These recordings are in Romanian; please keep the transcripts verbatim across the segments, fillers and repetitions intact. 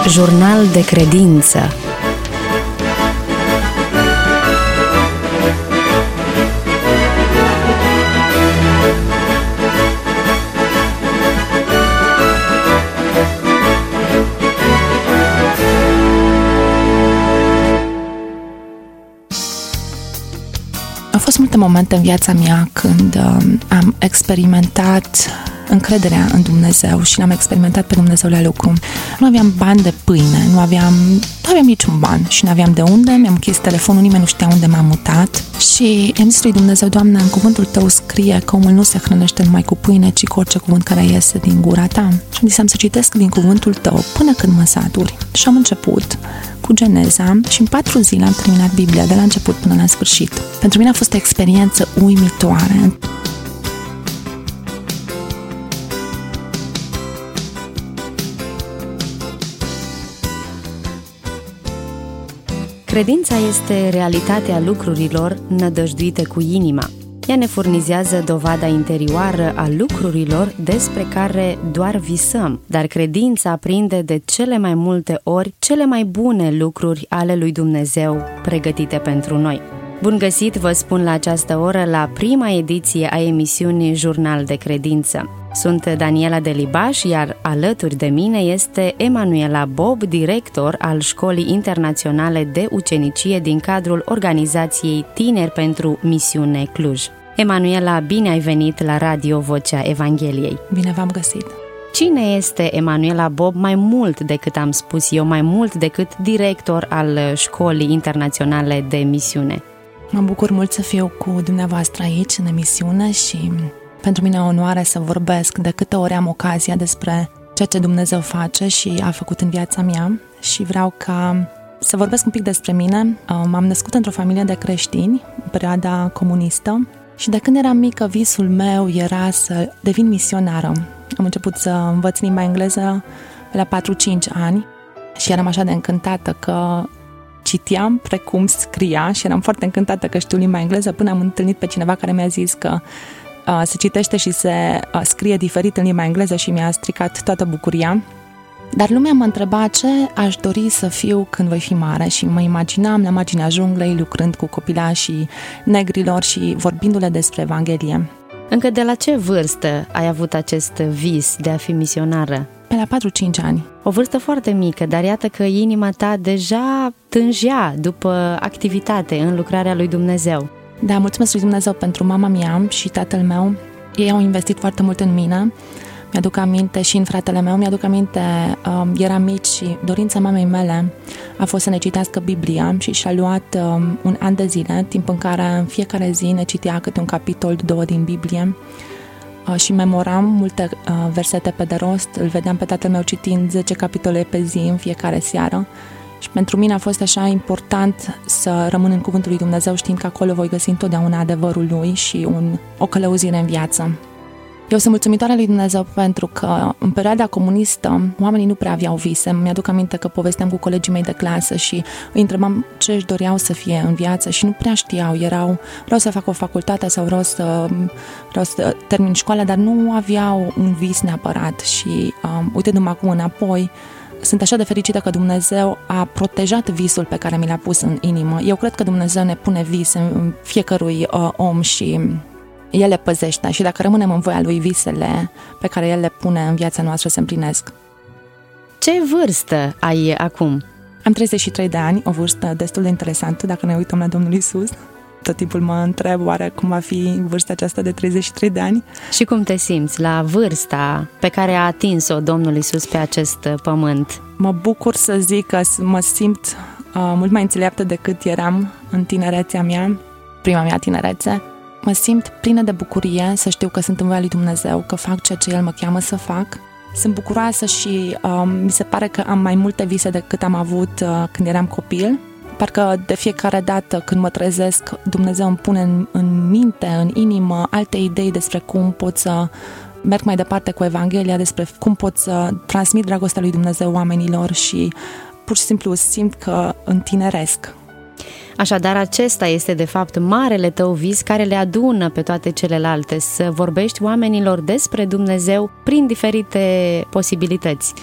Jurnal de credință. Au fost multe momente în viața mea când uh, am experimentat încrederea în Dumnezeu și l-am experimentat pe Dumnezeu la lucru. Nu aveam bani de pâine, nu aveam, nu aveam niciun ban și nu aveam de unde, mi-am închis telefonul, nimeni nu știa unde m-am mutat și i-am zis lui Dumnezeu: Doamne, în cuvântul Tău scrie că omul nu se hrănește numai cu pâine, ci cu orice cuvânt care iese din gura Ta. Și am zis am să citesc din cuvântul Tău până când mă saturi. Și am început cu Geneza și în patru zile am terminat Biblia, de la început până la sfârșit. Pentru mine a fost o experiență uimitoare. Credința este realitatea lucrurilor nădăjduite cu inima. Ea ne furnizează dovada interioară a lucrurilor despre care doar visăm, dar credința prinde de cele mai multe ori cele mai bune lucruri ale lui Dumnezeu pregătite pentru noi. Bun găsit, vă spun la această oră, la prima ediție a emisiunii Jurnal de Credință. Sunt Daniela Delibaș, iar alături de mine este Emanuela Bob, director al Școlii Internaționale de Ucenicie din cadrul organizației Tineri pentru Misiune Cluj. Emanuela, bine ai venit la Radio Vocea Evangheliei. Bine v-am găsit. Cine este Emanuela Bob mai mult decât am spus eu, mai mult decât director al Școlii Internaționale de Misiune? Mă bucur mult să fiu cu dumneavoastră aici în emisiune și pentru mine e o onoare să vorbesc de câte ori am ocazia despre ceea ce Dumnezeu face și a făcut în viața mea și vreau ca să vorbesc un pic despre mine. M-am născut într-o familie de creștini în perioada comunistă și de când eram mică visul meu era să devin misionară. Am început să învăț limba engleză la patru-cinci ani și eram așa de încântată că citeam precum scria și eram foarte încântată că știu limba engleză până am întâlnit pe cineva care mi-a zis că uh, se citește și se uh, scrie diferit în limba engleză și mi-a stricat toată bucuria. Dar lumea mă întreba ce aș dori să fiu când voi fi mare și mă imaginam la marginea junglei lucrând cu copilașii negrilor și vorbindu-le despre Evanghelie. Încă de la ce vârstă ai avut acest vis de a fi misionară? Pe la patru-cinci ani. O vârstă foarte mică, dar iată că inima ta deja tângea după activitate în lucrarea lui Dumnezeu. Da, mulțumesc lui Dumnezeu pentru mama mea și tatăl meu. Ei au investit foarte mult în mine. Mi-aduc aminte și în fratele meu, mi-aduc aminte, um, eram mici și dorința mamei mele a fost să ne citească Biblia și și-a luat um, un an de zile, timp în care în fiecare zi ne citea câte un capitol, două din Biblie uh, și memoram multe uh, versete pe de rost. Îl vedeam pe tatăl meu citind zece capitole pe zi în fiecare seară și pentru mine a fost așa important să rămân în cuvântul lui Dumnezeu știind că acolo voi găsi întotdeauna adevărul lui și un, o călăuzire în viață. Eu sunt mulțumitoare lui Dumnezeu pentru că în perioada comunistă oamenii nu prea aveau vise. Mi-aduc aminte că povesteam cu colegii mei de clasă și îi întrebam ce își doreau să fie în viață și nu prea știau. Erau, vreau să fac o facultate sau vreau să, vreau să termin școala, dar nu aveau un vis neapărat și um, uitându-mă acum înapoi, sunt așa de fericită că Dumnezeu a protejat visul pe care mi l-a pus în inimă. Eu cred că Dumnezeu ne pune vise în fiecărui uh, om și El le păzește și dacă rămânem în voia Lui, visele pe care El le pune în viața noastră se împlinesc. Ce vârstă ai acum? Am treizeci și trei de ani, o vârstă destul de interesantă dacă ne uităm la Domnul Iisus. Tot timpul mă întreb oare cum va fi vârsta aceasta de treizeci și trei de ani. Și cum te simți la vârsta pe care a atins-o Domnul Iisus pe acest pământ? Mă bucur să zic că mă simt uh, mult mai înțeleaptă decât eram în tinerețea mea, prima mea tinerețe. Mă simt plină de bucurie să știu că sunt în voia lui Dumnezeu, că fac ceea ce El mă cheamă să fac. Sunt bucuroasă și um, mi se pare că am mai multe vise decât am avut uh, când eram copil. Parcă de fiecare dată când mă trezesc, Dumnezeu îmi pune în, în minte, în inimă, alte idei despre cum pot să merg mai departe cu Evanghelia, despre cum pot să transmit dragostea lui Dumnezeu oamenilor și pur și simplu simt că întineresc. Așadar, acesta este de fapt marele tău vis care le adună pe toate celelalte, să vorbești oamenilor despre Dumnezeu prin diferite posibilități.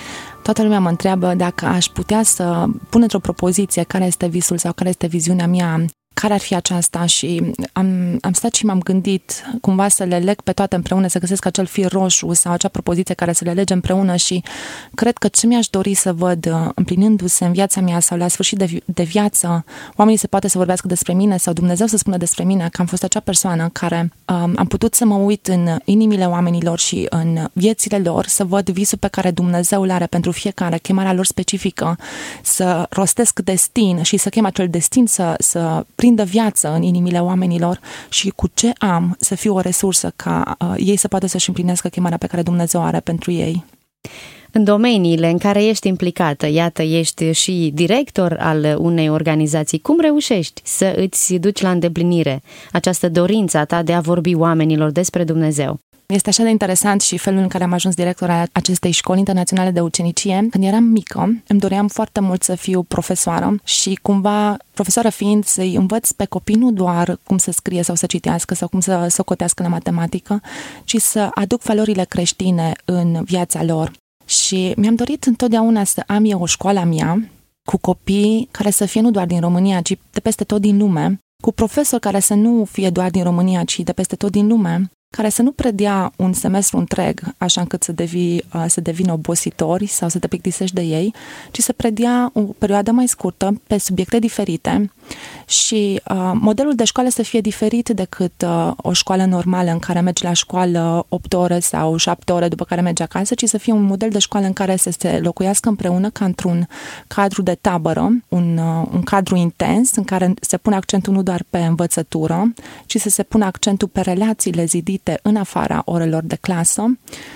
Toată lumea mă întreabă dacă aș putea să pun într-o propoziție care este visul sau care este viziunea mea, care ar fi aceasta, și am, am stat și m-am gândit cumva să le leg pe toate împreună, să găsesc acel fir roșu sau acea propoziție care să le lege împreună, și cred că ce mi-aș dori să văd împlinindu-se în viața mea sau la sfârșit de, vi- de viață, oamenii se poate să vorbească despre mine sau Dumnezeu să spună despre mine că am fost acea persoană care um, am putut să mă uit în inimile oamenilor și în viețile lor, să văd visul pe care Dumnezeu îl are pentru fiecare, chemarea lor specifică, să rostesc destin și să chem acel destin să, să prindă viață în inimile oamenilor și cu ce am să fiu o resursă ca uh, ei să poată să-și împlinească chemarea pe care Dumnezeu are pentru ei. În domeniile în care ești implicată, iată, ești și director al unei organizații, cum reușești să îți duci la îndeplinire această dorință a ta de a vorbi oamenilor despre Dumnezeu? Este așa de interesant și felul în care am ajuns director al acestei școli internaționale de ucenicie. Când eram mică, îmi doream foarte mult să fiu profesoară și cumva, profesoară fiind, să-i învăț pe copii nu doar cum să scrie sau să citească sau cum să socotească la matematică, ci să aduc valorile creștine în viața lor. Și mi-am dorit întotdeauna să am eu o școală a mea cu copii care să fie nu doar din România, ci de peste tot din lume, cu profesori care să nu fie doar din România, ci de peste tot din lume, care să nu predea un semestru întreg, așa încât să, devii, să devină obositori sau să te plictisești de ei, ci să predea o perioadă mai scurtă, pe subiecte diferite și uh, modelul de școală să fie diferit decât uh, o școală normală în care mergi la școală opt ore sau șapte ore după care mergi acasă, ci să fie un model de școală în care să se locuiască împreună ca într-un cadru de tabără, un, uh, un cadru intens în care se pune accentul nu doar pe învățătură, ci să se pună accentul pe relațiile zidite în afara orelor de clasă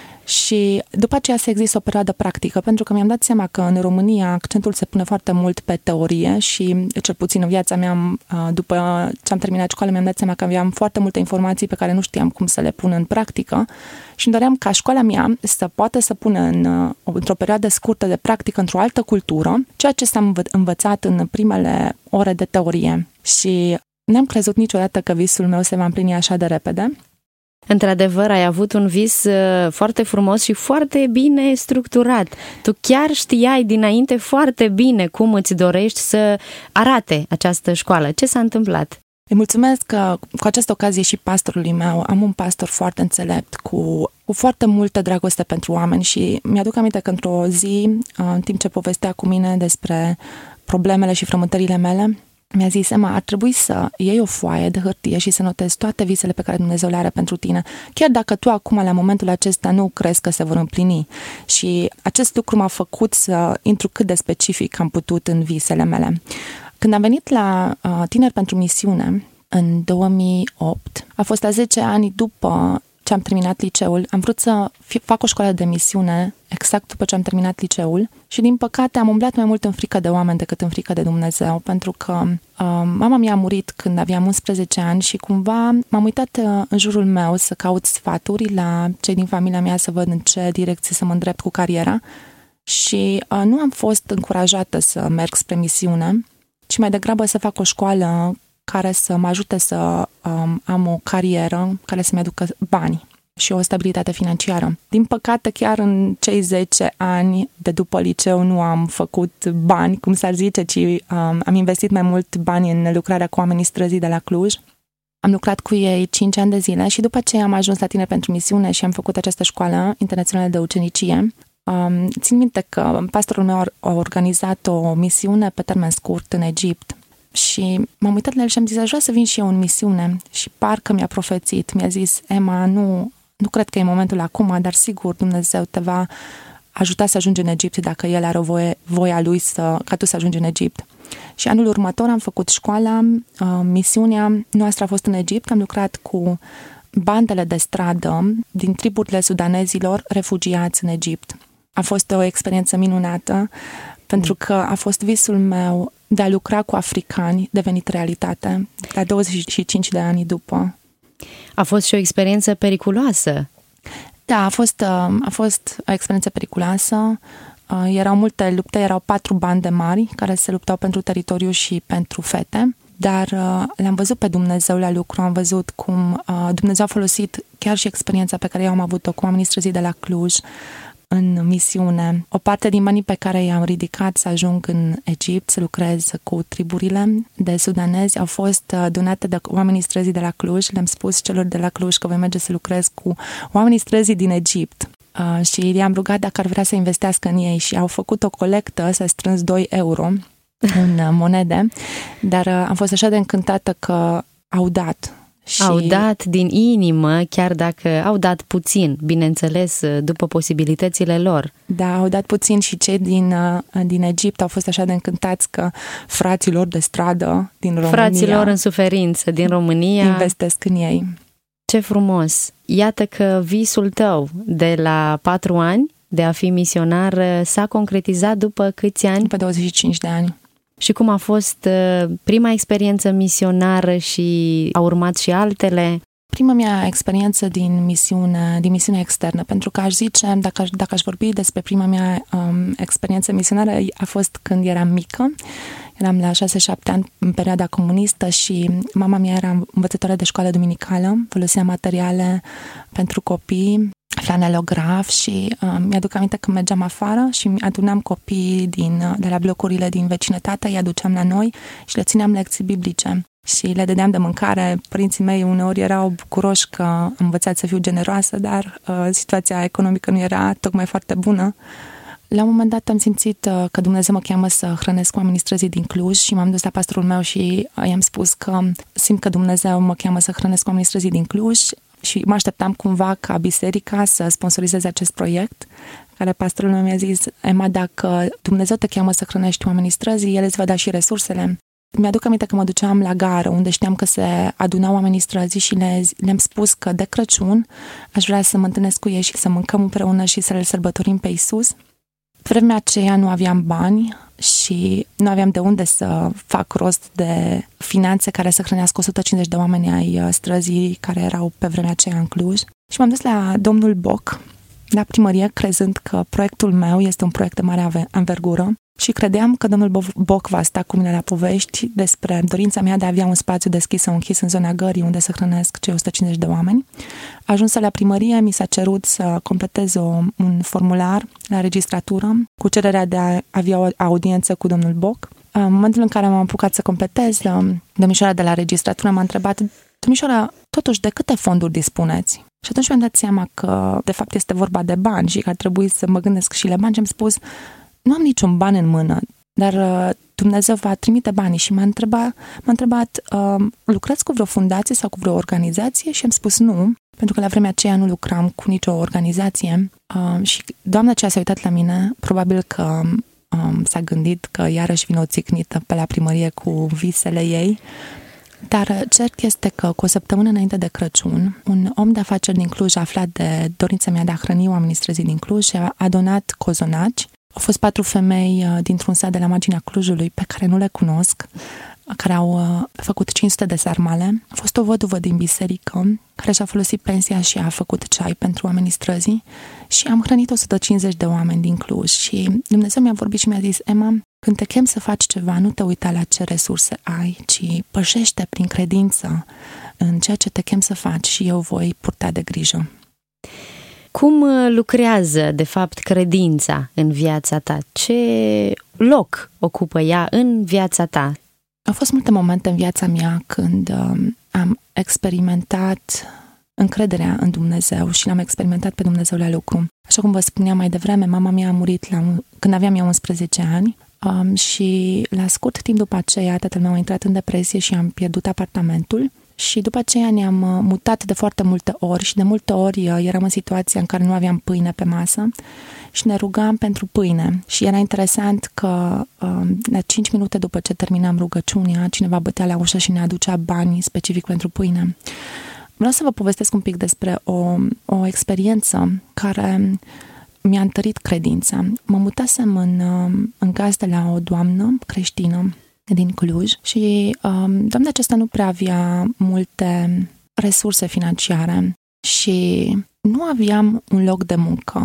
și după aceea să există o perioadă practică, pentru că mi-am dat seama că în România accentul se pune foarte mult pe teorie și cel puțin în viața mea, după ce am terminat școală, mi-am dat seama că aveam foarte multe informații pe care nu știam cum să le pun în practică și îmi doream ca școala mea să poată să pună în, într-o perioadă scurtă de practică într-o altă cultură, ceea ce s-a învățat în primele ore de teorie și n-am crezut niciodată că visul meu se va împlini așa de repede. Într-adevăr, ai avut un vis foarte frumos și foarte bine structurat. Tu chiar știai dinainte foarte bine cum îți dorești să arate această școală. Ce s-a întâmplat? Îi mulțumesc că cu această ocazie și pastorului meu. Am un pastor foarte înțelept, cu, cu foarte multă dragoste pentru oameni și mi-aduc aminte că într-o zi, în timp ce povestea cu mine despre problemele și frământările mele, mi-a zis: Emma, ar trebui să iei o foaie de hârtie și să notezi toate visele pe care Dumnezeu le are pentru tine, chiar dacă tu acum, la momentul acesta, nu crezi că se vor împlini. Și acest lucru m-a făcut să intru cât de specific am putut în visele mele. Când am venit la uh, Tineri pentru Misiune, în două mii opt, a fost la zece ani după ce am terminat liceul, am vrut să fi, fac o școală de misiune exact după ce am terminat liceul și, din păcate, am umblat mai mult în frică de oameni decât în frică de Dumnezeu, pentru că uh, mama mea a murit când aveam unsprezece ani și cumva m-am uitat uh, în jurul meu să caut sfaturi la cei din familia mea, să văd în ce direcție să mă îndrept cu cariera și uh, nu am fost încurajată să merg spre misiune, ci mai degrabă să fac o școală care să mă ajute să um, am o carieră care să-mi aducă bani și o stabilitate financiară. Din păcate, chiar în cei zece ani de după liceu nu am făcut bani, cum s-ar zice, ci um, am investit mai mult bani în lucrarea cu oamenii străzii de la Cluj. Am lucrat cu ei cinci ani de zile și după ce am ajuns la Tineri pentru Misiune și am făcut această școală internațională de ucenicie, um, țin minte că pastorul meu a organizat o misiune pe termen scurt în Egipt. Și m-am uitat la el și am zis: aș vrea să vin și eu în misiune. Și parcă mi-a profețit, mi-a zis: Emma, nu, nu cred că e momentul acum, dar sigur Dumnezeu te va ajuta să ajungi în Egipt dacă El are voie, voia Lui să, ca tu să ajungi în Egipt. Și anul următor am făcut școala, misiunea noastră a fost în Egipt, am lucrat cu bandele de stradă din triburile sudanezilor refugiați în Egipt. A fost o experiență minunată, pentru că a fost visul meu de a lucra cu africani devenit realitate, la douăzeci și cinci de ani după. A fost și o experiență periculoasă. Da, a fost, a fost o experiență periculoasă. Erau multe lupte, erau patru bande mari care se luptau pentru teritoriu și pentru fete, dar l-am văzut pe Dumnezeu la lucru, am văzut cum Dumnezeu a folosit chiar și experiența pe care eu am avut-o cu oamenii străzii de la Cluj, în misiune. O parte din banii pe care i-am ridicat să ajung în Egipt, să lucrez cu triburile de sudanezi, au fost donate de oamenii străzii de la Cluj. Le-am spus celor de la Cluj că voi merge să lucrez cu oamenii străzii din Egipt. Uh, și i-am rugat dacă ar vrea să investească în ei și au făcut o colectă, s-a strâns doi euro în monede, dar uh, am fost așa de încântată că au dat. Și... Au dat din inimă, chiar dacă au dat puțin, bineînțeles, după posibilitățile lor. Da, au dat puțin și cei din, din Egipt au fost așa de încântați că fraților de stradă din România... Fraților în suferință din România... investesc în ei. Ce frumos! Iată că visul tău de la patru ani de a fi misionar s-a concretizat după câți ani? După douăzeci și cinci de ani. Și cum a fost prima experiență misionară și a urmat și altele? Prima mea experiență din misiune, din misiune externă, pentru că aș zice, dacă aș, dacă aș vorbi despre prima mea um, experiență misionară, a fost când eram mică. Eram la șase șapte ani în perioada comunistă și mama mea era învățătoare de școală duminicală, folosea materiale pentru copii, flanelograf și uh, mi-aduc aminte că mergeam afară și adunam copii din, de la blocurile din vecinătate, îi aduceam la noi și le țineam lecții biblice și le dădeam de mâncare. Părinții mei uneori erau bucuroși că am învățat să fiu generoasă, dar uh, situația economică nu era tocmai foarte bună. La un moment dat am simțit uh, că Dumnezeu mă cheamă să hrănesc oamenii străzii din Cluj și m-am dus la pastorul meu și uh, i-am spus că simt că Dumnezeu mă cheamă să hrănesc oamenii străzii din Cluj și mă așteptam cumva ca biserica să sponsorizeze acest proiect, care pastorul meu mi-a zis: Emma, dacă Dumnezeu te cheamă să hrănești oamenii străzii, El îți va da și resursele. Mi-aduc aminte că mă duceam la gară, unde știam că se adunau oamenii străzii și le, le-am spus că de Crăciun aș vrea să mă întâlnesc cu ei și să mâncăm împreună și să le sărbătorim pe Iisus. Vremea aceea nu aveam bani și nu aveam de unde să fac rost de finanțe care să hrănească o sută cincizeci de oameni ai străzii care erau pe vremea aceea în Cluj. Și m-am dus la domnul Boc, la primărie, crezând că proiectul meu este un proiect de mare anvergură și credeam că domnul Boc va sta cu mine la povești despre dorința mea de a avea un spațiu deschis sau închis în zona gării unde să hrănesc cei o sută cincizeci de oameni. Ajunsă la primărie, mi s-a cerut să completez o, un formular la registratură cu cererea de a avea o audiență cu domnul Boc. În momentul în care m-am apucat să completez, domnișoara de la registratură m-a întrebat: domnișoara, totuși de câte fonduri dispuneți? Și atunci mi-am dat seama că de fapt este vorba de bani și că ar trebui să mă gândesc și la bani și am spus: nu am niciun ban în mână, dar uh, Dumnezeu va trimite banii. Și m-a întrebat, m-a întrebat uh, lucrați cu vreo fundație sau cu vreo organizație? Și am spus nu, pentru că la vremea aceea nu lucram cu nicio organizație. Uh, și doamna aceea s-a uitat la mine, probabil că uh, s-a gândit că iarăși vine o țicnită pe la primărie cu visele ei. Dar cert este că cu o săptămână înainte de Crăciun, un om de afaceri din Cluj a aflat de dorința mea de a hrăni oamenii străzii din Cluj și a, a donat cozonaci. Au fost patru femei dintr-un sat de la marginea Clujului pe care nu le cunosc, care au făcut cinci sute de sarmale. A fost o văduvă din biserică care și-a folosit pensia și a făcut ceai pentru oamenii străzii și am hrănit o sută cincizeci de oameni din Cluj. Și Dumnezeu mi-a vorbit și mi-a zis: Emma, când te chem să faci ceva, nu te uita la ce resurse ai, ci pășește prin credință în ceea ce te chem să faci și eu voi purta de grijă. Cum lucrează, de fapt, credința în viața ta? Ce loc ocupă ea în viața ta? Au fost multe momente în viața mea când um, am experimentat încrederea în Dumnezeu și l-am experimentat pe Dumnezeu la lucru. Așa cum vă spuneam mai devreme, mama mea a murit la, când aveam eu unsprezece ani um, și la scurt timp după aceea tatăl meu a intrat în depresie și am pierdut apartamentul. Și după aceea ne-am mutat de foarte multe ori și de multe ori eram în situația în care nu aveam pâine pe masă și ne rugam pentru pâine. Și era interesant că la cinci minute după ce terminam rugăciunea, cineva bătea la ușă și ne aducea bani specific pentru pâine. Vreau să vă povestesc un pic despre o, o experiență care mi-a întărit credința. Mă mutasem în, în gazdă la o doamnă creștină din Cluj și um, doamna aceasta nu prea avea multe resurse financiare și nu aveam un loc de muncă.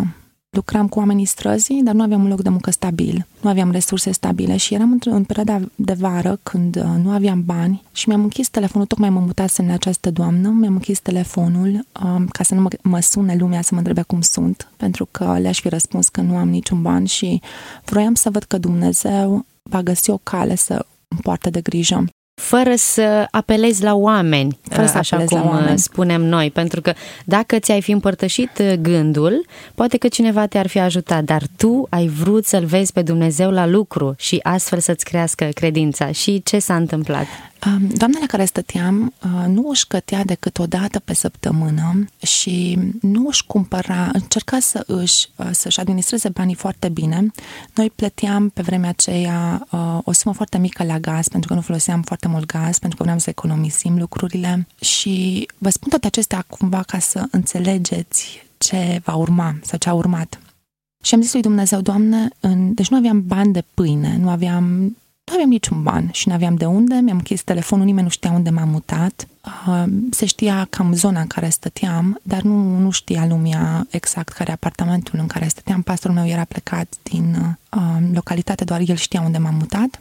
lucram cu oamenii străzii, dar nu aveam un loc de muncă stabil, nu aveam resurse stabile și eram în perioada de vară când nu aveam bani și mi-am închis telefonul, tocmai mă mutasem la această doamnă, mi-am închis telefonul um, ca să nu mă, mă sune lumea să mă întrebe cum sunt, pentru că le-aș fi răspuns că nu am niciun ban și vroiam să văd că Dumnezeu va găsi o cale să îmi poartă de grijă. Fără să apelezi la oameni, așa cum spunem noi, pentru că dacă ți-ai fi împărtășit gândul, poate că cineva te-ar fi ajutat, dar tu ai vrut să-L vezi pe Dumnezeu la lucru și astfel să-ți crească credința. Și ce s-a întâmplat? Doamna la care stăteam nu își cătea decât o dată pe săptămână și nu își cumpăra, încerca să își, să-și administreze banii foarte bine. Noi plăteam pe vremea aceea o sumă foarte mică la gaz, pentru că nu foloseam foarte mult gaz, pentru că vreau să economisim lucrurile și vă spun toate acestea cumva ca să înțelegeți ce va urma sau ce a urmat. Și am zis lui Dumnezeu, Doamne, în... deci nu aveam bani de pâine, nu aveam Nu aveam niciun ban și nu aveam de unde, mi-am închis telefonul, nimeni nu știa unde m-am mutat. Se știa cam zona în care stăteam, dar nu, nu știa lumea exact care apartamentul în care stăteam. Pastorul meu era plecat din uh, localitate, doar el știa unde m-am mutat.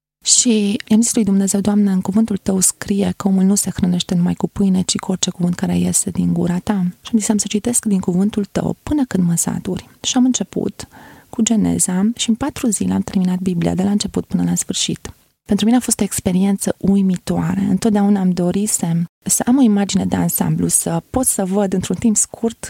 Și i-am zis lui Dumnezeu, Doamne, în cuvântul Tău scrie că omul nu se hrănește numai cu pâine, ci cu orice cuvânt care iese din gura Ta. Și am zis, am să citesc din cuvântul Tău până când mă saturi. Și am început cu Geneza și în patru zile am terminat Biblia de la început până la sfârșit. Pentru mine a fost o experiență uimitoare. Întotdeauna am dorit să, să am o imagine de ansamblu, să pot să văd într-un timp scurt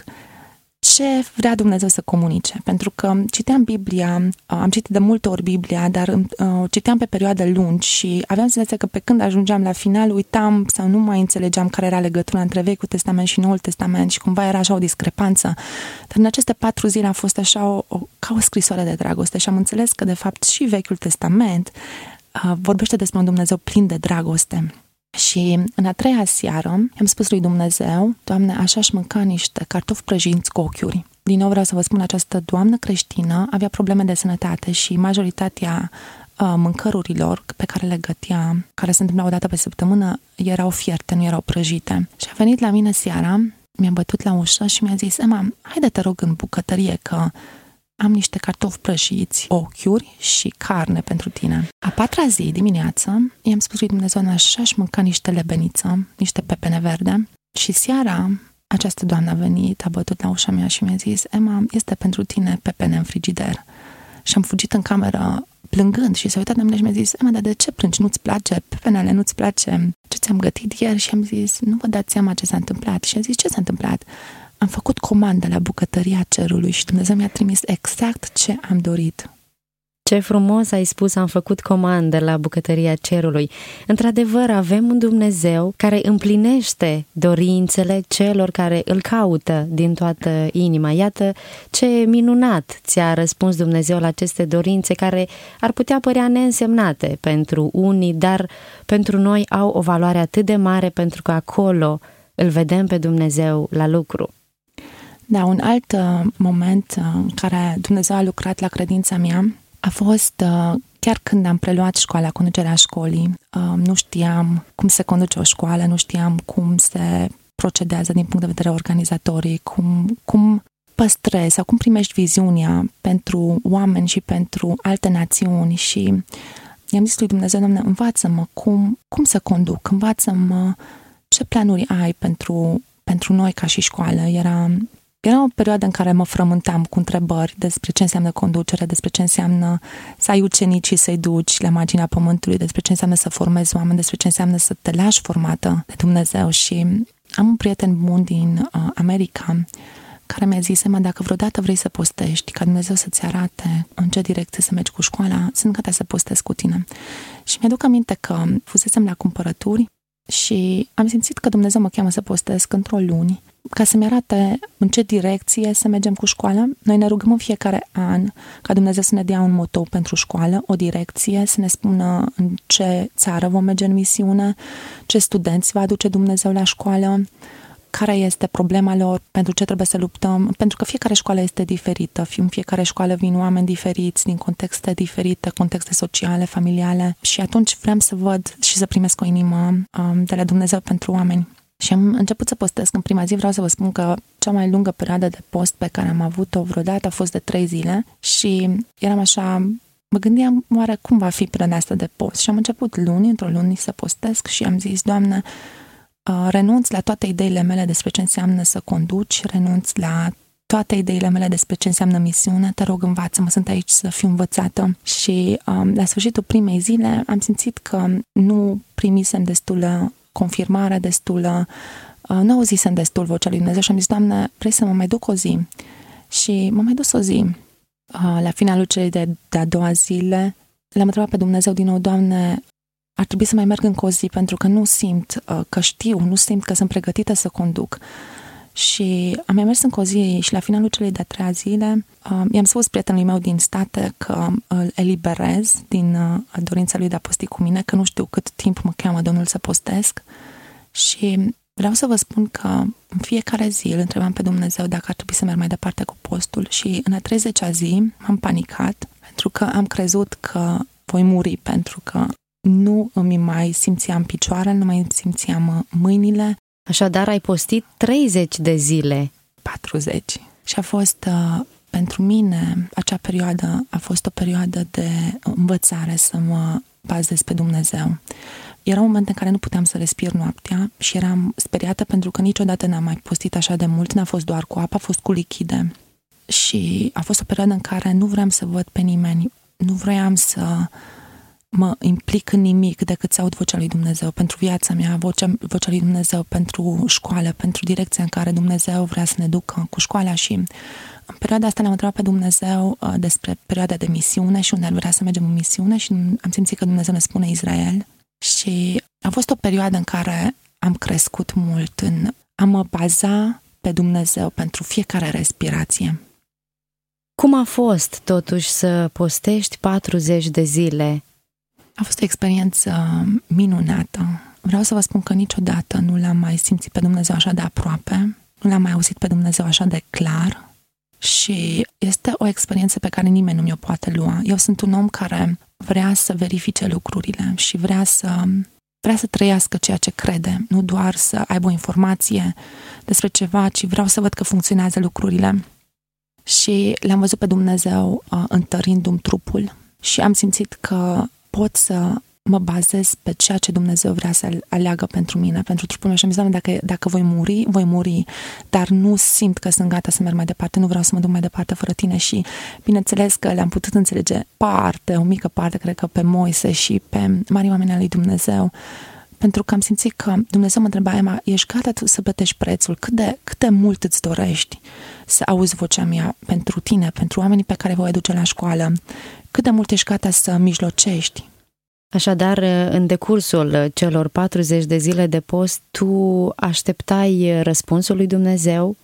ce vrea Dumnezeu să comunice. Pentru că citeam Biblia, am citit de multe ori Biblia, dar uh, citeam pe perioade lungi și aveam senzația că pe când ajungeam la final uitam sau nu mai înțelegeam care era legătura între Vechiul Testament și Noul Testament și cumva era așa o discrepanță. Dar în aceste patru zile a fost așa o, o, ca o scrisoare de dragoste și am înțeles că de fapt și Vechiul Testament uh, vorbește despre un Dumnezeu plin de dragoste. Și în a treia seară i-am spus lui Dumnezeu, Doamne, așa aș mânca niște cartofi prăjiți cu ochiuri. Din nou vreau să vă spun, această doamnă creștină avea probleme de sănătate și majoritatea uh, mâncărurilor pe care le gătea, care se întâmplau o dată pe săptămână, erau fierte, nu erau prăjite. Și a venit la mine seara, mi-a bătut la ușă și mi-a zis, Emma, haide te rog în bucătărie că am niște cartofi prăjiți, ochiuri și carne pentru tine. A patra zi, dimineață, i-am spus lui Dumnezeu, așa aș mânca niște lebeniță, niște pepene verde. Și seara, această doamnă a venit, a bătut la ușa mea și mi-a zis, Emma, este pentru tine pepene în frigider. Și am fugit în cameră plângând și s-a uitat la mine și mi-a zis, Emma, dar de ce plângi? Nu-ți place pepenele? Nu-ți place ce ți-am gătit ieri? Și am zis, nu vă dați seama ce s-a întâmplat. Și a zis, ce s-a întâmplat? Am făcut comandă la bucătăria cerului și Dumnezeu mi-a trimis exact ce am dorit. Ce frumos ai spus, am făcut comandă la bucătăria cerului. Într-adevăr, avem un Dumnezeu care împlinește dorințele celor care îl caută din toată inima. Iată ce minunat ți-a răspuns Dumnezeu la aceste dorințe care ar putea părea neînsemnate pentru unii, dar pentru noi au o valoare atât de mare pentru că acolo îl vedem pe Dumnezeu la lucru. Da, un alt uh, moment în care Dumnezeu a lucrat la credința mea a fost uh, chiar când am preluat școala, conducerea școlii. Uh, nu știam cum se conduce o școală, nu știam cum se procedează din punct de vedere organizatoric, cum, cum păstrezi sau cum primești viziunea pentru oameni și pentru alte națiuni și i-am zis lui Dumnezeu, Doamne, învață-mă cum, cum să conduc, învață-mă ce planuri ai pentru, pentru noi ca și școală. Era, era o perioadă în care mă frământam cu întrebări despre ce înseamnă conducere, despre ce înseamnă să ai ucenici și să-i duci la marginea pământului, despre ce înseamnă să formezi oameni, despre ce înseamnă să te lași formată de Dumnezeu. Și am un prieten bun din uh, America care mi-a zis, Emma, dacă vreodată vrei să postești, ca Dumnezeu să-ți arate în ce direcție să mergi cu școala, sunt gata să postez cu tine. Și mi-aduc aminte că fusesem la cumpărături și am simțit că Dumnezeu mă cheamă să postez într-o luni, ca să-mi arate în ce direcție să mergem cu școala. Noi ne rugăm în fiecare an ca Dumnezeu să ne dea un motou pentru școală, o direcție, să ne spună în ce țară vom merge în misiune, ce studenți va aduce Dumnezeu la școală, care este problema lor, pentru ce trebuie să luptăm, pentru că fiecare școală este diferită, în fiecare școală vin oameni diferiți, din contexte diferite, contexte sociale, familiale și atunci vreau să văd și să primesc o inimă um, de la Dumnezeu pentru oameni. Și am început să postesc în prima zi. Vreau să vă spun că cea mai lungă perioadă de post pe care am avut-o vreodată a fost de trei zile și eram așa, mă gândeam oare cum va fi perioada asta de post. Și am început luni, într-o luni să postesc și am zis, Doamne, renunț la toate ideile mele despre ce înseamnă să conduci, renunț la toate ideile mele despre ce înseamnă misiune, te rog învață-mă, sunt aici să fiu învățată. Și um, la sfârșitul primei zile am simțit că nu primisem destulă confirmare, destulă, uh, nu auzisem destul vocea lui Dumnezeu și am zis, Doamne, vrei să mă mai duc o zi? Și m-am mai dus o zi. Uh, la finalul celei de, de-a doua zile l-am întrebat pe Dumnezeu din nou, Doamne, ar trebui să mai merg încă o zi pentru că nu simt uh, că știu, nu simt că sunt pregătită să conduc. Și am mai mers încă o zi și la finalul celei de-a treia zile uh, i-am spus prietenului meu din state că îl eliberez din uh, dorința lui de a posti cu mine, că nu știu cât timp mă cheamă Domnul să postesc și vreau să vă spun că în fiecare zi îl întrebam pe Dumnezeu dacă ar trebui să merg mai departe cu postul și în a treizecea zi m-am panicat pentru că am crezut că voi muri, pentru că nu îmi mai simțeam picioarele, nu mai simțeam mâinile. Așadar, ai postit treizeci de zile. patruzeci. Și a fost, uh, pentru mine, acea perioadă a fost o perioadă de învățare să mă bazez pe Dumnezeu. Era un moment în care nu puteam să respir noaptea și eram speriată pentru că niciodată n-am mai postit așa de mult, n-a fost doar cu apă, a fost cu lichide. Și a fost o perioadă în care nu vreau să văd pe nimeni, nu vreau să mă implic în nimic decât să aud vocea lui Dumnezeu pentru viața mea, vocea, vocea lui Dumnezeu pentru școală, pentru direcția în care Dumnezeu vrea să ne ducă cu școala și în perioada asta l-am întrebat pe Dumnezeu uh, despre perioada de misiune și unde ar vrea să mergem în misiune și am simțit că Dumnezeu ne spune Israel și a fost o perioadă în care am crescut mult în a mă baza pe Dumnezeu pentru fiecare respirație. Cum a fost totuși să postești patruzeci de zile? A fost o experiență minunată. Vreau să vă spun că niciodată nu l-am mai simțit pe Dumnezeu așa de aproape, nu l-am mai auzit pe Dumnezeu așa de clar și este o experiență pe care nimeni nu mi-o poate lua. Eu sunt un om care vrea să verifice lucrurile și vrea să, vrea să trăiască ceea ce crede, nu doar să aibă o informație despre ceva, ci vreau să văd că funcționează lucrurile. Și l-am văzut pe Dumnezeu uh, întărindu-mi trupul și am simțit că pot să mă bazez pe ceea ce Dumnezeu vrea să aleagă pentru mine, pentru trupul meu și am zis, Doamne, dacă, dacă voi muri, voi muri, dar nu simt că sunt gata să merg mai departe, nu vreau să mă duc mai departe fără tine și bineînțeles că le-am putut înțelege parte, o mică parte, cred că pe Moise și pe mari oameni al lui Dumnezeu, pentru că am simțit că Dumnezeu mă întreba, Emma, ești gata tu să plătești prețul? Cât de, cât de mult îți dorești să auzi vocea mea pentru tine, pentru oamenii pe care voi duce la școală? Cât de mult ești gata să mijlocești? Așadar, în decursul celor patruzeci de zile de post, tu așteptai răspunsul lui Dumnezeu?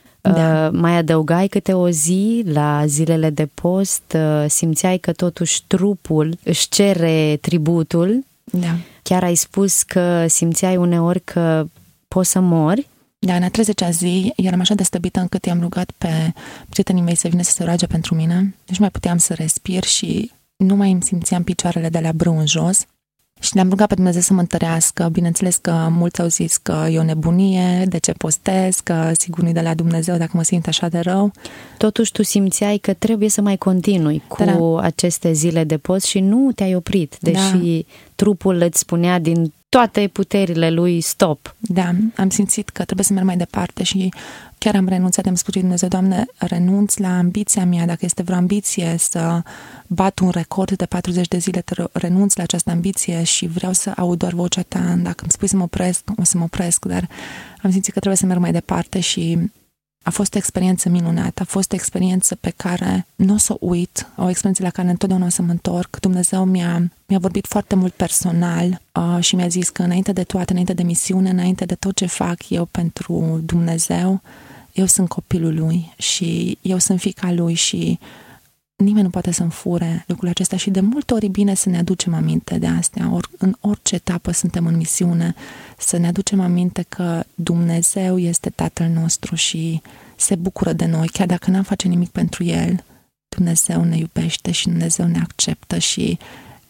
Da. Mai adăugai câte o zi la zilele de post? Simțeai că totuși trupul își cere tributul? Da. Chiar ai spus că simțeai uneori că poți să mori? Da, în a treizecea zi eram așa de stăbită încât i-am rugat pe prietenii mei să vină să se roage pentru mine. Deci nu mai puteam să respir și nu mai îmi simțeam picioarele de la brâu în jos. Și le-am rugat pe Dumnezeu să mă întărească. Bineînțeles că mulți au zis că e o nebunie, de ce postez, că sigur nu-i de la Dumnezeu dacă mă simt așa de rău. Totuși tu simțeai că trebuie să mai continui cu da. aceste zile de post și nu te-ai oprit, deși da. trupul îți spunea din toate puterile lui stop. Da, am simțit că trebuie să merg mai departe și chiar am renunțat, am spus lui Dumnezeu, Doamne, renunț la ambiția mea, dacă este vreo ambiție să bat un record de patruzeci de zile, renunț la această ambiție și vreau să aud doar vocea ta, dacă îmi spui să mă opresc, o să mă opresc, dar am simțit că trebuie să merg mai departe și a fost o experiență minunată, a fost o experiență pe care nu o să uit, o experiență la care întotdeauna o să mă întorc. Dumnezeu mi-a, mi-a vorbit foarte mult personal uh, și mi-a zis că înainte de toate, înainte de misiune, înainte de tot ce fac eu pentru Dumnezeu, eu sunt copilul lui și eu sunt fiica lui și nimeni nu poate să-mi fure lucrul acesta și de multe ori e bine să ne aducem aminte de astea. Or, în orice etapă suntem în misiune, să ne aducem aminte că Dumnezeu este Tatăl nostru și se bucură de noi, chiar dacă n-am face nimic pentru El, Dumnezeu ne iubește și Dumnezeu ne acceptă și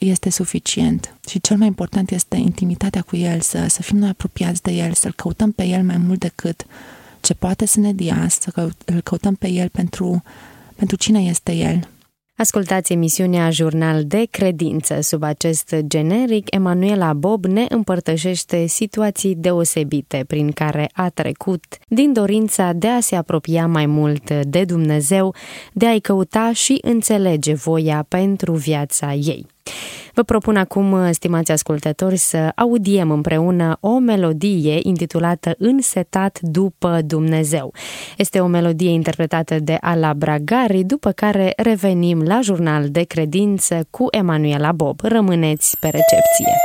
este suficient. Și cel mai important este intimitatea cu El, să, să fim noi apropiați de El, să-L căutăm pe El mai mult decât ce poate să ne dea, să îl căutăm pe El pentru, pentru cine este El. Ascultați emisiunea Jurnal de Credință. Sub acest generic, Emanuela Bob ne împărtășește situații deosebite prin care a trecut, din dorința de a se apropia mai mult de Dumnezeu, de a-i căuta și înțelege voia pentru viața ei. Vă propun acum, stimați ascultători, să audiem împreună o melodie intitulată Însetat după Dumnezeu. Este o melodie interpretată de Ala Bragari, după care revenim la Jurnal de Credință cu Emanuela Bob. Rămâneți pe recepție!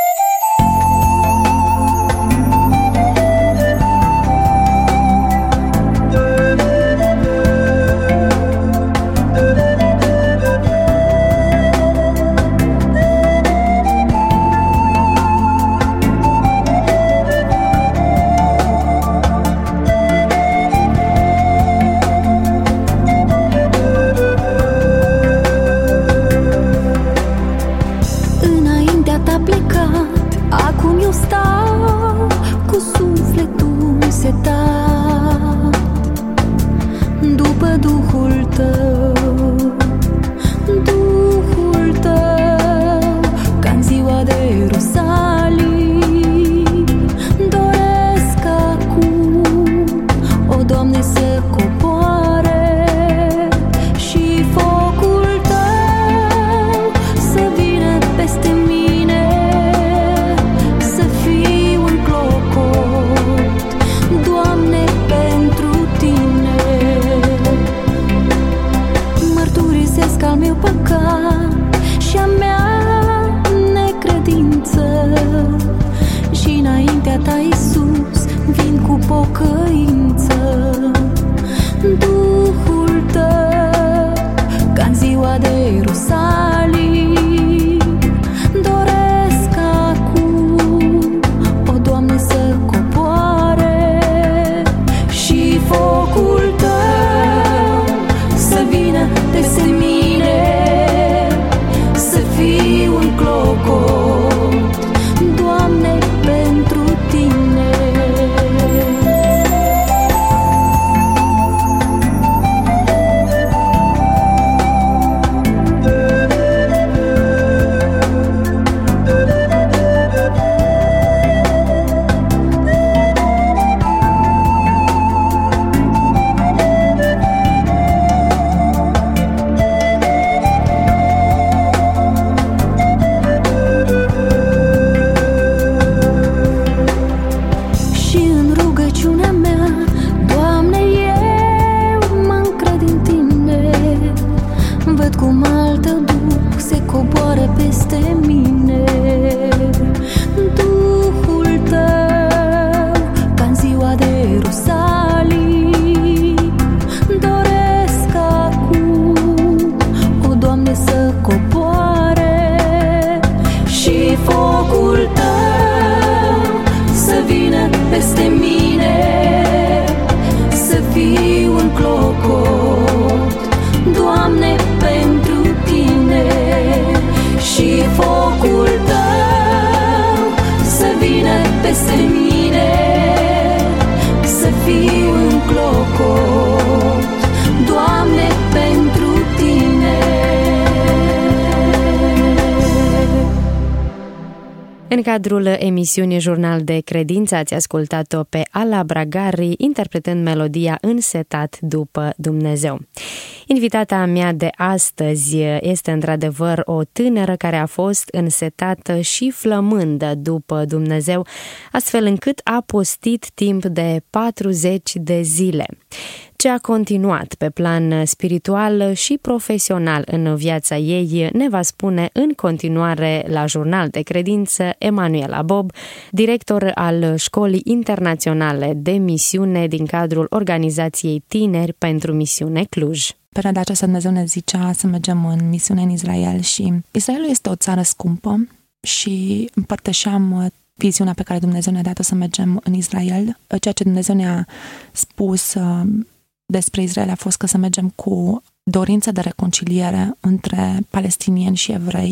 În cadrul emisiunii Jurnal de Credință ați ascultat-o pe Ala Bragari interpretând melodia Însetat după Dumnezeu. Invitata mea de astăzi este într-adevăr o tânără care a fost însetată și flămândă după Dumnezeu, astfel încât a postit timp de patruzeci de zile. Ce a continuat pe plan spiritual și profesional în viața ei ne va spune în continuare la Jurnal de Credință Emanuela Bob, director al Școlii Internaționale de Misiune din cadrul organizației Tineri pentru Misiune Cluj. Perioada aceasta Dumnezeu ne zicea să mergem în misiune în Israel și Israelul este o țară scumpă și împărtășeam viziunea pe care Dumnezeu ne-a dat-o să mergem în Israel. Ceea ce Dumnezeu ne-a spus despre Israel a fost că să mergem cu dorință de reconciliere între palestinieni și evrei.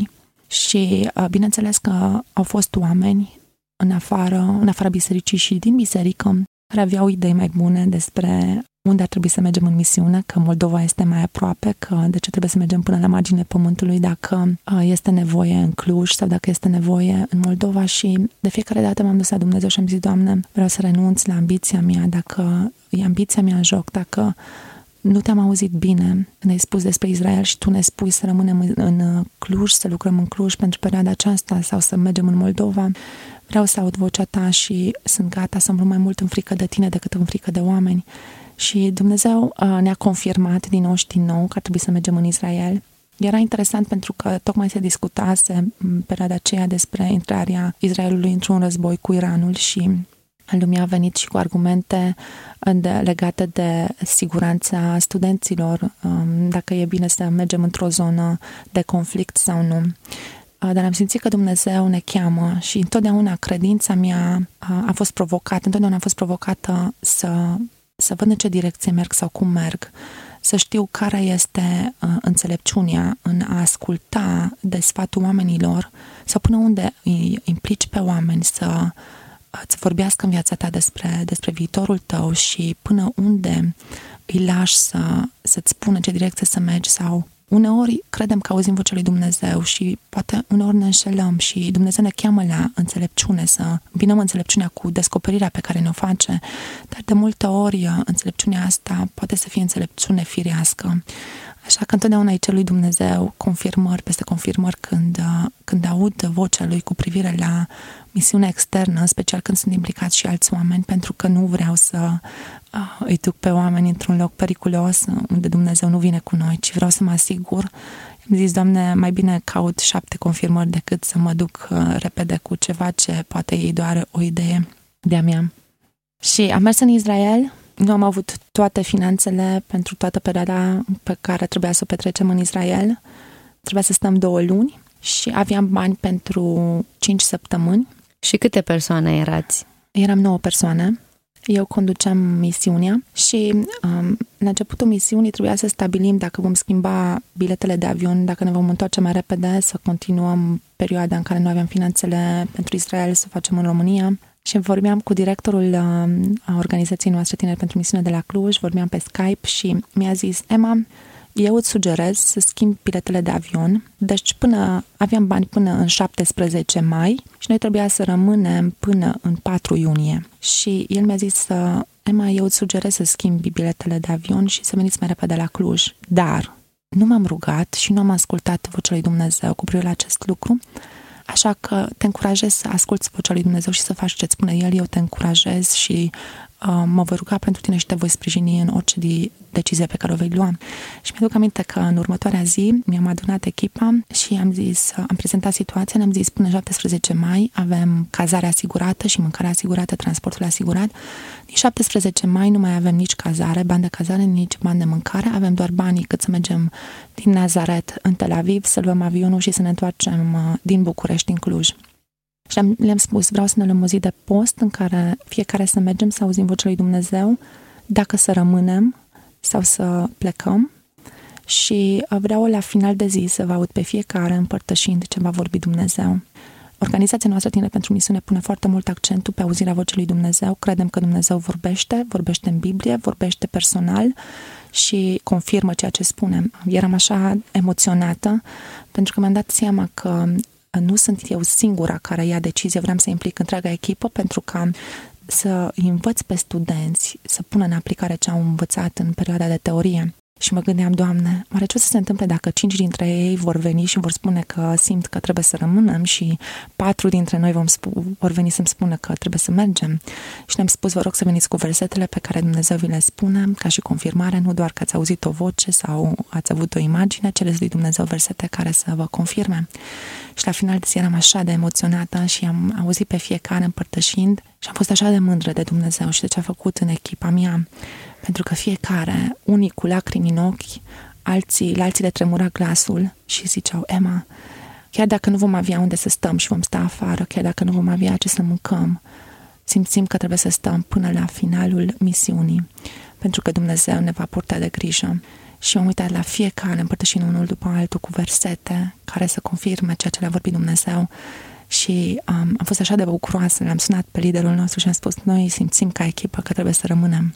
Și bineînțeles că au fost oameni în afară, în afara bisericii și din biserică care aveau idei mai bune despre unde ar trebui să mergem în misiune, că Moldova este mai aproape, că de ce trebuie să mergem până la marginile pământului, dacă este nevoie în Cluj sau dacă este nevoie în Moldova. Și de fiecare dată m-am dus la Dumnezeu și am zis: Doamne, vreau să renunț la ambiția mea, dacă e ambiția mea în joc, dacă nu te-am auzit bine când ai spus despre Israel și tu ne spui să rămânem în Cluj, să lucrăm în Cluj pentru perioada aceasta sau să mergem în Moldova, vreau să aud vocea ta și sunt gata să umblu mai mult în frică de tine decât în frică de oameni. Și Dumnezeu ne-a confirmat din nou și din nou că ar trebui să mergem în Israel. Era interesant pentru că tocmai se discutase în perioada aceea despre intrarea Israelului într-un război cu Iranul și lumea a venit și cu argumente de, legate de siguranța studenților, dacă e bine să mergem într-o zonă de conflict sau nu. Dar am simțit că Dumnezeu ne cheamă și întotdeauna credința mea a fost provocată, întotdeauna a fost provocată să, să văd în ce direcție merg sau cum merg, să știu care este înțelepciunea în a asculta de sfatul oamenilor sau până unde îi implici pe oameni să îți vorbească în viața ta despre, despre viitorul tău și până unde îi lași să, să-ți spună în ce direcție să mergi. Sau uneori credem că auzim vocea lui Dumnezeu și poate uneori ne înșelăm și Dumnezeu ne cheamă la înțelepciune, să îmbinăm înțelepciunea cu descoperirea pe care ne-o face, dar de multe ori înțelepciunea asta poate să fie înțelepciune firească. Așa că întotdeauna îi cer lui Dumnezeu confirmări peste confirmări când, când aud vocea lui cu privire la misiunea externă, în special când sunt implicați și alți oameni, pentru că nu vreau să uh, îi duc pe oameni într-un loc periculos unde Dumnezeu nu vine cu noi, ci vreau să mă asigur. Am zis: Doamne, mai bine caut șapte confirmări decât să mă duc uh, repede cu ceva ce poate e doar o idee de-a mea. Și am mers în Israel. Nu am avut toate finanțele pentru toată perioada pe care trebuia să o petrecem în Israel. Trebuia să stăm două luni și aveam bani pentru cinci săptămâni. Și câte persoane erați? Eram nouă persoane. Eu conduceam misiunea și um, la începutul misiunii trebuia să stabilim dacă vom schimba biletele de avion, dacă ne vom întoarce mai repede, să continuăm perioada în care nu aveam finanțele pentru Israel, să facem în România. Și vorbeam cu directorul a organizației noastre Tineri pentru Misiune de la Cluj, vorbeam pe Skype și mi-a zis: Emma, eu îți sugerez să schimbi biletele de avion. Deci până aveam bani până în șaptesprezece mai și noi trebuia să rămânem până în patru iunie. Și el mi-a zis: Emma, eu îți sugerez să schimbi biletele de avion și să veniți mai repede la Cluj. Dar nu m-am rugat și nu am ascultat vocea lui Dumnezeu cu privire la acest lucru. Așa că te încurajez să asculți vocea lui Dumnezeu și să faci ce-ți spune El. Eu te încurajez și uh, mă voi ruga pentru tine și te voi sprijini în orice de- decizie pe care o vei lua. Și mi-aduc aminte că în următoarea zi mi-am adunat echipa și am zis, am prezentat situația, ne-am zis: până șaptesprezece mai avem cazarea asigurată și mâncarea asigurată, transportul asigurat. Din șaptesprezece mai nu mai avem nici cazare, bani de cazare, nici bani de mâncare, avem doar banii cât să mergem din Nazaret în Tel Aviv, să luăm avionul și să ne întoarcem din București în Cluj. Și am, le-am spus: vreau să ne luăm o zi de post în care fiecare să mergem să auzim vocea lui Dumnezeu, dacă să rămânem sau să plecăm, și vreau la final de zi să vă aud pe fiecare împărtășind ce va vorbi Dumnezeu. Organizația noastră Tineri pentru Misiune pune foarte mult accentul pe auzirea vocii lui Dumnezeu. Credem că Dumnezeu vorbește, vorbește în Biblie, vorbește personal și confirmă ceea ce spune. Eram așa emoționată pentru că mi-am dat seama că nu sunt eu singura care ia decizie, vreau să implic întreaga echipă pentru ca să învăț pe studenți să pună în aplicare ce au învățat în perioada de teorie. Și mă gândeam: Doamne, oare ce o să se întâmple dacă cinci dintre ei vor veni și vor spune că simt că trebuie să rămânem și patru dintre noi vom spu- vor veni să-mi spună că trebuie să mergem? Și ne-am spus: vă rog să veniți cu versetele pe care Dumnezeu vi le spune, ca și confirmare, nu doar că ați auzit o voce sau ați avut o imagine, cereți lui Dumnezeu versete care să vă confirme. Și la final de zi eram așa de emoționată și am auzit pe fiecare împărtășind și am fost așa de mândră de Dumnezeu și de ce a făcut în echipa mea. Pentru că fiecare, unii cu lacrimi în ochi, alții, la alții le tremura glasul și ziceau: Emma, chiar dacă nu vom avea unde să stăm și vom sta afară, chiar dacă nu vom avea ce să mâncăm, simțim că trebuie să stăm până la finalul misiunii, pentru că Dumnezeu ne va purta de grijă. și m-am uitat la fiecare, împărtășind unul după altul cu versete care să confirme ceea ce le-a vorbit Dumnezeu. Și um, am fost așa de bucuroasă, le-am sunat pe liderul nostru și am spus, noi simțim ca echipă că trebuie să rămânem.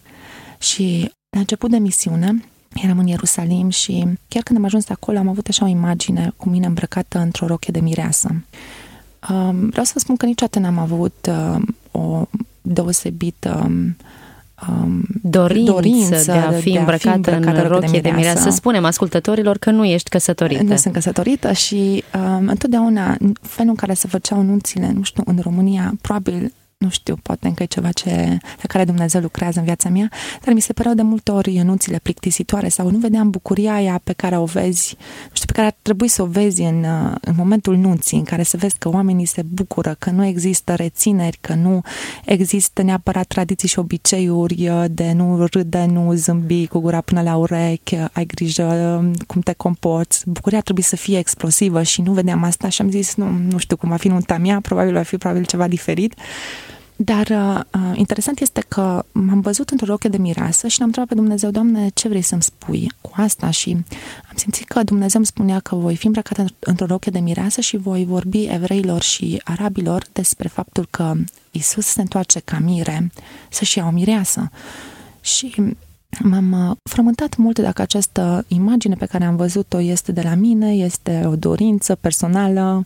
Și la început de misiune, eram în Ierusalim și chiar când am ajuns acolo am avut așa o imagine cu mine îmbrăcată într-o rochie de mireasă. Um, vreau să vă spun că niciodată n-am avut uh, o deosebită um, Um, dorință, dorință de a fi de îmbrăcată, a fi îmbrăcată în rochie de mireasă. Să spunem ascultătorilor că nu ești căsătorită. Nu sunt căsătorită și um, întotdeauna felul în care se făceau nunțile, nu știu, în România, probabil, nu știu, poate încă e ceva ce, la care Dumnezeu lucrează în viața mea, dar mi se păreau de multe ori nunțile plictisitoare sau nu vedeam bucuria aia pe care o vezi, nu știu, pe care ar trebui să o vezi în, în momentul nunții, în care să vezi că oamenii se bucură, că nu există rețineri, că nu există neapărat tradiții și obiceiuri de nu râde, nu zâmbi cu gura până la urechi, ai grijă cum te comporți. Bucuria trebuie să fie explosivă și nu vedeam asta și am zis, nu, nu știu cum va fi nunta mea, probabil va fi probabil ceva diferit. Dar uh, interesant este că m-am văzut într-o rochie de mireasă și l-am întrebat pe Dumnezeu, Doamne, ce vrei să-mi spui cu asta? Și am simțit că Dumnezeu îmi spunea că voi fi îmbrăcată într-o rochie de mireasă și voi vorbi evreilor și arabilor despre faptul că Iisus se întoarce ca mire să-și ia o mireasă. Și m-am frământat mult dacă această imagine pe care am văzut-o este de la mine, este o dorință personală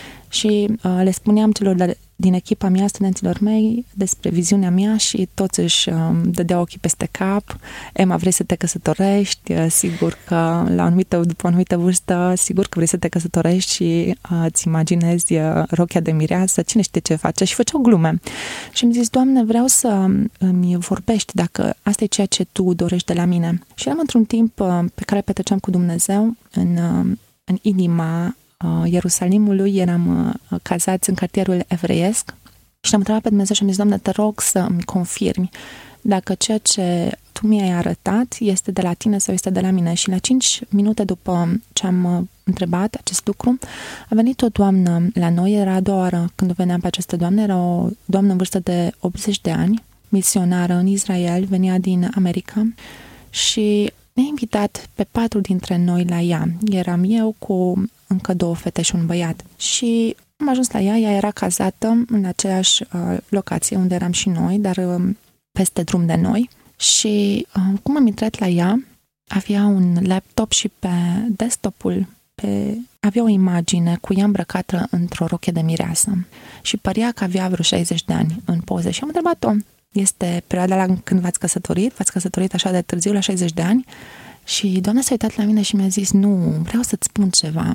și uh, le spuneam celor de din echipa mea, studenților mei, despre viziunea mea și toți își um, dădeau ochii peste cap. Emma, vrei să te căsătorești? Sigur că la anumită, după o anumită vârstă, sigur că vrei să te căsătorești și uh, îți imaginezi uh, rochia de mireasă, cine știe ce face? Și făceau glume. Și îmi zis, Doamne, vreau să îmi vorbești dacă asta e ceea ce Tu dorești de la mine. Și eram într-un timp uh, pe care petreceam cu Dumnezeu în, uh, în inima Ierusalimului, eram uh, cazați în cartierul evreiesc și am întrebat pe Dumnezeu și am zis, Doamne, te rog să îmi confirmi dacă ceea ce Tu mi-ai arătat este de la Tine sau este de la mine. Și la cinci minute după ce am uh, întrebat acest lucru, a venit o doamnă la noi, era a doua oară când veneam pe această doamnă, era o doamnă în vârstă de optzeci de ani, misionară în Israel, venea din America și ne-a invitat pe patru dintre noi la ea. Eram eu cu încă două fete și un băiat. Și am ajuns la ea, ea era cazată în aceeași uh, locație unde eram și noi, dar uh, peste drum de noi. Și uh, cum am intrat la ea, avea un laptop și pe desktopul pe... avea o imagine cu ea îmbrăcată într-o rochie de mireasă. Și părea că avea vreo șaizeci de ani în poze. Și am întrebat-o, este perioada la când v-ați căsătorit? V-ați căsătorit așa de târziu, la șaizeci de ani? Și doamna s-a uitat la mine și mi-a zis, nu, vreau să-ți spun ceva.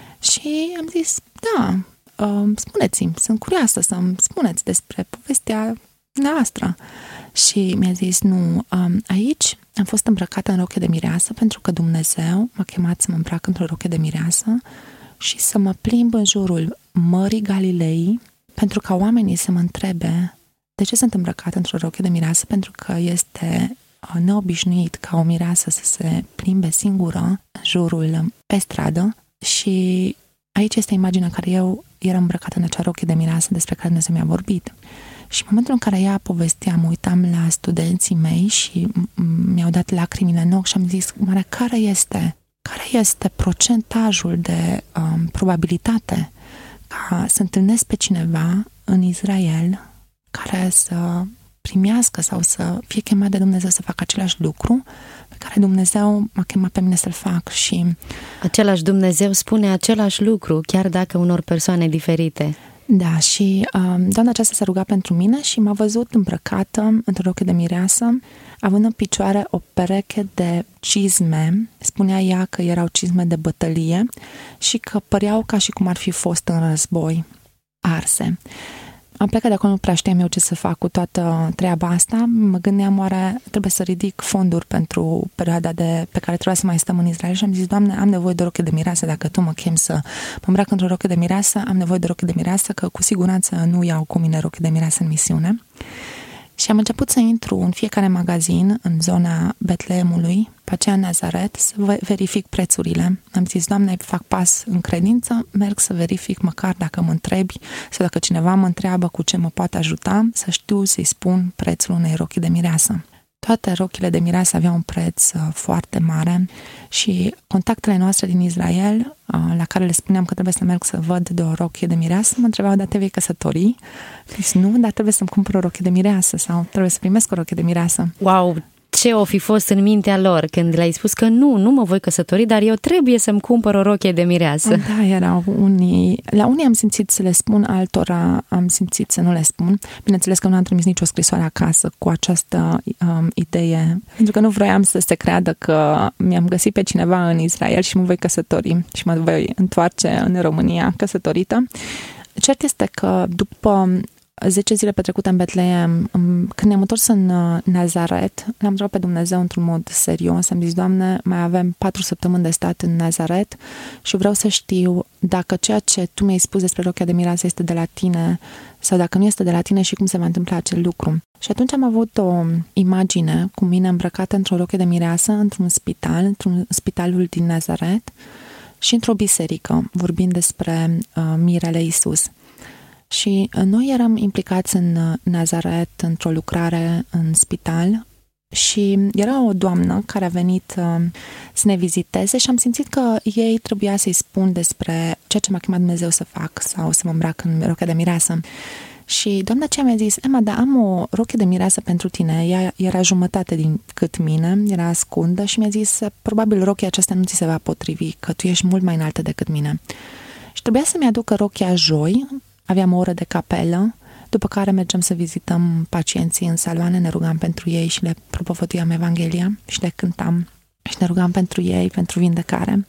Și am zis, da, uh, spuneți-mi, sunt curioasă să-mi spuneți despre povestea noastră. Și mi-a zis, nu, um, aici am fost îmbrăcată în rochie de mireasă pentru că Dumnezeu m-a chemat să mă îmbrac într-o rochie de mireasă și să mă plimb în jurul Mării Galilei pentru ca oamenii să mă întrebe de ce sunt îmbrăcată într-o rochie de mireasă, pentru că este neobișnuit ca o mireasă să se plimbe singură în jurul pe stradă. Și aici este imaginea care eu eram îmbrăcată în acea rochie de mireasă despre care Dumnezeu mi-a vorbit. Și în momentul în care ea povestea, mă uitam la studenții mei și mi-au dat lacrimile în ochi și am zis, mare, care este, care este procentajul de um, probabilitate ca să întâlnesc pe cineva în Israel care să primească sau să fie chemat de Dumnezeu să facă același lucru pe care Dumnezeu m-a chemat pe mine să-l fac. Și același Dumnezeu spune același lucru, chiar dacă unor persoane diferite. Da, și um, doamna aceasta s-a rugat pentru mine și m-a văzut îmbrăcată într-o rochie de mireasă, având în picioare o pereche de cizme. Spunea ea că erau cizme de bătălie și că păreau ca și cum ar fi fost în război, arse. Am plecat de acolo, nu prea știam eu ce să fac cu toată treaba asta. Mă gândeam, oare trebuie să ridic fonduri pentru perioada de, pe care trebuia să mai stăm în Israel și am zis, Doamne, am nevoie de o rochie de mireasă, dacă Tu mă chem să mă îmbrac într-o rochie de mireasă, am nevoie de rochie de mireasă, că cu siguranță nu iau cu mine rochie de mireasă în misiune. Și am început să intru în fiecare magazin în zona Betleemului, pe aceea Nazaret, să verific prețurile. Am zis, Doamne, fac pas în credință, merg să verific măcar dacă mă întrebi sau dacă cineva mă întreabă cu ce mă poate ajuta, să știu să-i spun prețul unei rochii de mireasă. Toate rochile de mireasă aveau un preț uh, foarte mare și contactele noastre din Israel, uh, la care le spuneam că trebuie să merg să văd de o rochie de mireasă, mă întrebau, dar te vei căsători? Deci nu, dar trebuie să-mi cumpăr o rochie de mireasă sau trebuie să primesc o rochie de mireasă. Wow! Ce o fi fost în mintea lor când le-ai spus că nu, nu mă voi căsători, dar eu trebuie să-mi cumpăr o rochie de mireasă? Da, erau unii. La unii am simțit să le spun, altora am simțit să nu le spun. Bineînțeles că nu am trimis nicio scrisoare acasă cu această um, idee, pentru că nu vroiam să se creadă că mi-am găsit pe cineva în Israel și mă voi căsători și mă voi întoarce în România căsătorită. Cert este că după zece zile petrecute în Betleem, când ne-am întors în Nazaret, l-am întrebat pe Dumnezeu într-un mod serios. Am zis, Doamne, mai avem patru săptămâni de stat în Nazaret și vreau să știu dacă ceea ce Tu mi-ai spus despre rochia de mireasă este de la Tine sau dacă nu este de la Tine și cum se va întâmpla acel lucru. Și atunci am avut o imagine cu mine îmbrăcată într-o rochie de mireasă, într-un spital, într-un spitalul din Nazaret și într-o biserică, vorbind despre uh, mirele Iisus. Și noi eram implicați în Nazaret, într-o lucrare în spital și era o doamnă care a venit uh, să ne viziteze și am simțit că ei trebuia să-i spun despre ceea ce m-a chemat Dumnezeu să fac sau să mă îmbrac în rochia de mireasă. Și doamna aceea mi-a zis, Emma, dar am o rochie de mireasă pentru tine. Ea era jumătate din cât mine, era ascundă și mi-a zis, probabil rochia aceasta nu ți se va potrivi, că tu ești mult mai înaltă decât mine. Și trebuia să-mi aducă rochia joi. Aveam o oră de capelă, după care mergem să vizităm pacienții în saloane, ne rugam pentru ei și le propovăduiam Evanghelia și le cântam și ne rugam pentru ei, pentru vindecare.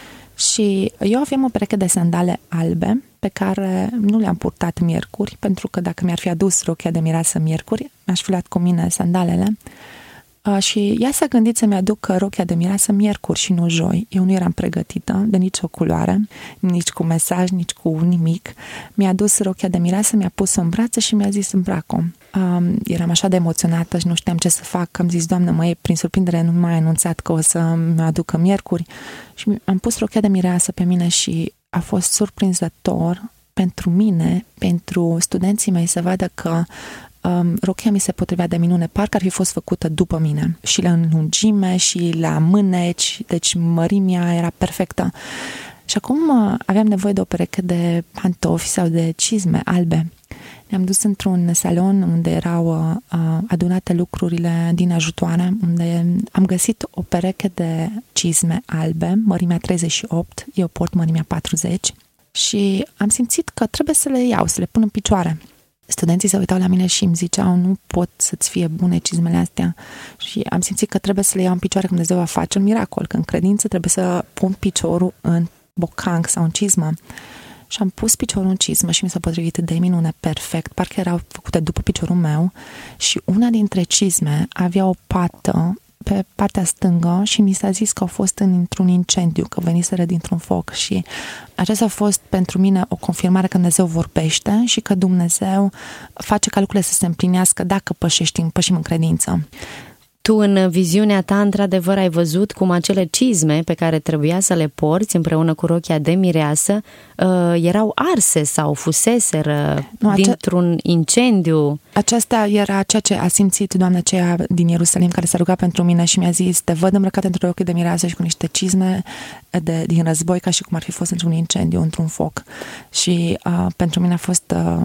Și eu aveam o pereche de sandale albe pe care nu le-am purtat miercuri, pentru că dacă mi-ar fi adus rochia de mireasă miercuri, mi-aș fi luat cu mine sandalele. Uh, și ea s-a gândit să-mi aducă rochia de mireasă miercuri și nu joi. Eu nu eram pregătită de nicio culoare, nici cu mesaj, nici cu nimic. Mi-a adus rochia de mireasă, mi-a pus-o în brațe și mi-a zis îmbrac-o. Uh, eram așa de emoționată și nu știam ce să fac. Am zis, Doamne, măi, prin surprindere nu m-a anunțat că o să-mi aducă miercuri. Și am pus rochia de mireasă pe mine și a fost surprinzător pentru mine, pentru studenții mei să vadă că Um, rochia mi se potrivea de minune, parcă ar fi fost făcută după mine și la înlungime și la mâneci, deci mărimea era perfectă. Și acum uh, aveam nevoie de o pereche de pantofi sau de cizme albe. Ne-am dus într-un salon unde erau uh, adunate lucrurile din ajutoare, unde am găsit o pereche de cizme albe, mărimea treizeci și opt, eu port mărimea patruzeci și am simțit că trebuie să le iau, să le pun în picioare. Studenții se uitau la mine și îmi ziceau, nu pot să-ți fie bune cizmele astea. Și am simțit că trebuie să le iau în picioare, că Dumnezeu va face un miracol, că în credință trebuie să pun piciorul în bocanc sau în cizmă. Și am pus piciorul în cizmă și mi s-a potrivit de minune perfect, parcă erau făcute după piciorul meu și una dintre cizme avea o pată pe partea stângă și mi s-a zis că au fost într-un incendiu, că veniseră dintr-un foc și aceasta a fost pentru mine o confirmare că Dumnezeu vorbește și că Dumnezeu face ca lucrurile să se împlinească dacă pășești, pășim în credință. Tu în viziunea ta, într-adevăr, ai văzut cum acele cizme pe care trebuia să le porți împreună cu rochia de mireasă uh, erau arse sau fuseseră nu, acea... dintr-un incendiu. Aceasta era ceea ce a simțit doamna aceea din Ierusalim care s-a rugat pentru mine și mi-a zis, te văd îmbrăcat într-o rochie de mireasă și cu niște cizme de, din război ca și cum ar fi fost într-un incendiu, într-un foc. Și uh, pentru mine a fost uh,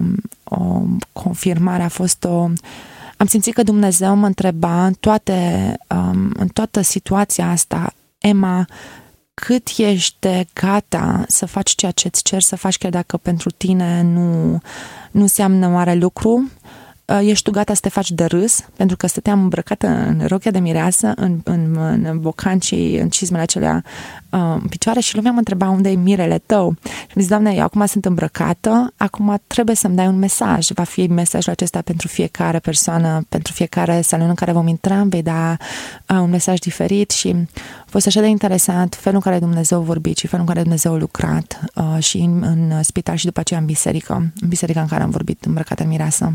o confirmare, a fost o... Am simțit că Dumnezeu mă întreba în, toate, um, în toată situația asta, Emma, cât ești de gata să faci ceea ce îți cer să faci, chiar dacă pentru tine nu, nu înseamnă mare lucru? Ești tu gata să te faci de râs? Pentru că stăteam îmbrăcată în rochia de mireasă, în, în, în bocancii, în cizmele acelea în picioare și lumea mă întreba unde e mirele tău. Și mi-a zis, Doamne, eu acum sunt îmbrăcată, acum trebuie să-mi dai un mesaj. Va fi mesajul acesta pentru fiecare persoană, pentru fiecare salon în care vom intra, îmi vei da un mesaj diferit și a fost așa de interesant felul în care Dumnezeu a vorbit și felul în care Dumnezeu a lucrat uh, și în, în spital și după aceea în biserică, în biserica în care am vorbit îmbrăcată în mireasă.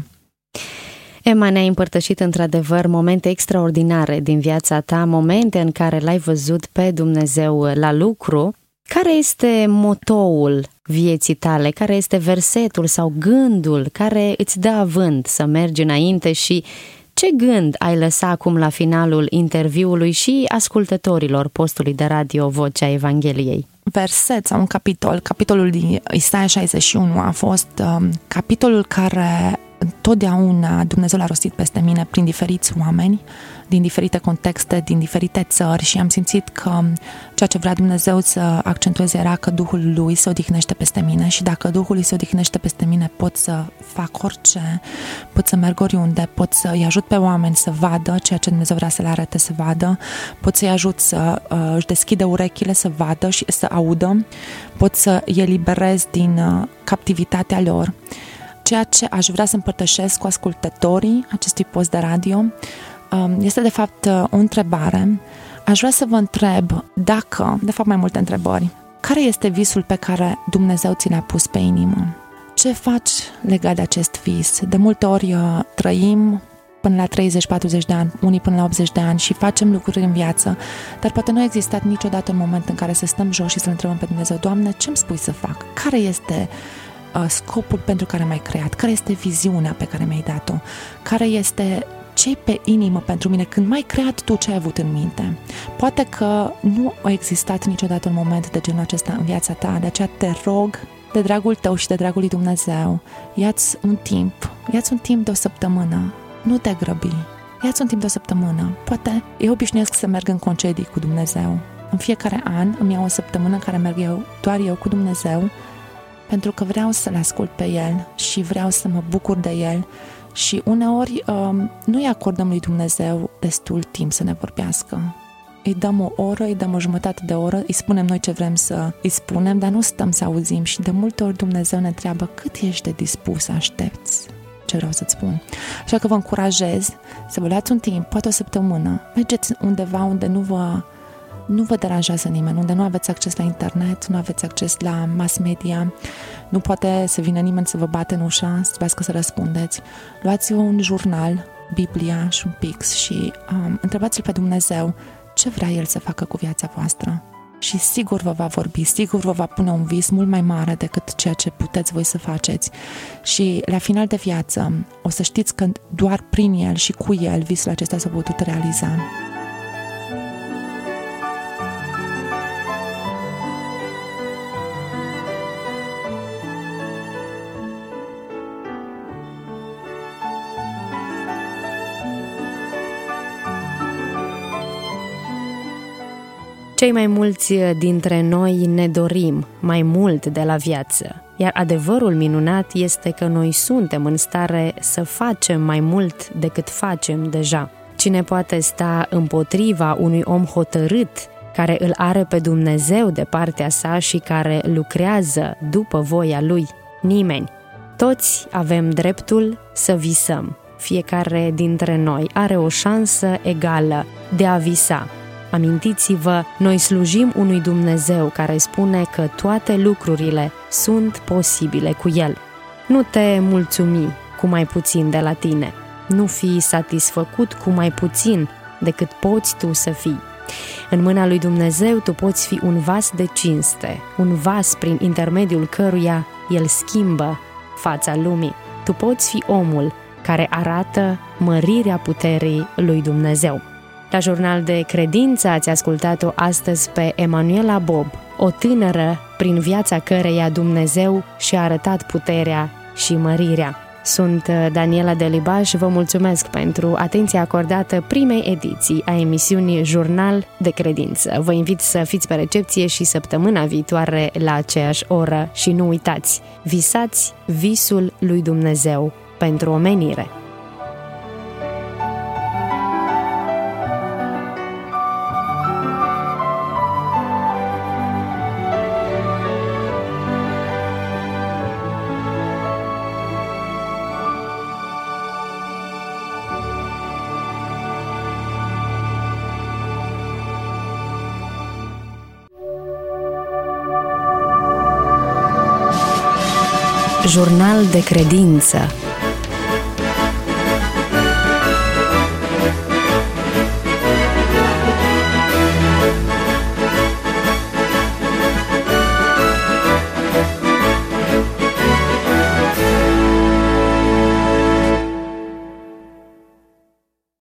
Emma, ne-a împărtășit într-adevăr momente extraordinare din viața ta, momente în care l-ai văzut pe Dumnezeu la lucru. Care este motoul vieții tale? Care este versetul sau gândul care îți dă avânt să mergi înainte și Ce gând ai lăsat acum la finalul interviului și ascultătorilor postului de radio Vocea Evangheliei? Verset sau un capitol, capitolul din Isaia șaizeci și unu a fost um, capitolul care întotdeauna Dumnezeu l-a rostit peste mine prin diferiți oameni, din diferite contexte, din diferite țări și am simțit că ceea ce vrea Dumnezeu să accentueze era că Duhul Lui se odihnește peste mine și dacă Duhul Lui se odihnește peste mine pot să fac orice, pot să merg oriunde, pot să-i ajut pe oameni să vadă ceea ce Dumnezeu vrea să le arate să vadă, pot să-i ajut să uh, își deschidă urechile să vadă și să audă, pot să îi eliberez din uh, captivitatea lor. Ceea ce aș vrea să împărtășesc cu ascultătorii acestui post de radio este de fapt o întrebare. Aș vrea să vă întreb dacă, de fapt mai multe întrebări, care este visul pe care Dumnezeu ți l-a pus pe inimă? Ce faci legat de acest vis? De multe ori trăim până la treizeci patruzeci de ani, unii până la optzeci de ani și facem lucruri în viață, dar poate nu a existat niciodată un moment în care să stăm jos și să-L întrebăm pe Dumnezeu: Doamne, ce-mi spui să fac? Care este scopul pentru care m-ai creat? Care este viziunea pe care mi-ai dat-o? Care este ce pe inimă pentru mine când m-ai creat tu, ce ai avut în minte? Poate că nu a existat niciodată un moment de genul acesta în viața ta, de aceea te rog, de dragul tău și de dragul lui Dumnezeu, ia-ți un timp, ia-ți un timp de o săptămână, nu te grăbi, ia-ți un timp de o săptămână. Poate eu obișnuiesc să merg în concedii cu Dumnezeu. În fiecare an îmi iau o săptămână în care merg eu, doar eu cu Dumnezeu, pentru că vreau să-L ascult pe El și vreau să mă bucur de El și uneori um, nu îi acordăm lui Dumnezeu destul timp să ne vorbească. Îi dăm o oră, îi dăm o jumătate de oră, îi spunem noi ce vrem să îi spunem, dar nu stăm să auzim și de multe ori Dumnezeu ne întreabă: cât ești de dispus să aștepți ce vreau să-ți spun. Așa că vă încurajez să vă luați un timp, poate o săptămână, mergeți undeva unde nu vă nu vă deranjează nimeni, unde nu aveți acces la internet, nu aveți acces la mass media, nu poate să vină nimeni să vă bate în ușă, să trebuiască să răspundeți. Luați-vă un jurnal, Biblia și un pix și um, întrebați-L pe Dumnezeu ce vrea El să facă cu viața voastră. Și sigur vă va vorbi, sigur vă va pune un vis mult mai mare decât ceea ce puteți voi să faceți. Și la final de viață o să știți că doar prin El și cu El visul acesta s-a putut realiza. Cei mai mulți dintre noi ne dorim mai mult de la viață, iar adevărul minunat este că noi suntem în stare să facem mai mult decât facem deja. Cine poate sta împotriva unui om hotărât, care îl are pe Dumnezeu de partea sa și care lucrează după voia Lui? Nimeni. Toți avem dreptul să visăm. Fiecare dintre noi are o șansă egală de a visa. Amintiți-vă, noi slujim unui Dumnezeu care spune că toate lucrurile sunt posibile cu El. Nu te mulțumi cu mai puțin de la tine. Nu fi satisfăcut cu mai puțin decât poți tu să fii. În mâna lui Dumnezeu tu poți fi un vas de cinste, un vas prin intermediul căruia El schimbă fața lumii. Tu poți fi omul care arată mărirea puterii lui Dumnezeu. La Jurnal de Credință ați ascultat-o astăzi pe Emanuela Bob, o tânără prin viața căreia Dumnezeu și-a arătat puterea și mărirea. Sunt Daniela Delibaș, vă mulțumesc pentru atenția acordată primei ediții a emisiunii Jurnal de Credință. Vă invit să fiți pe recepție și săptămâna viitoare la aceeași oră și nu uitați, visați visul lui Dumnezeu pentru omenire. Jurnal de Credință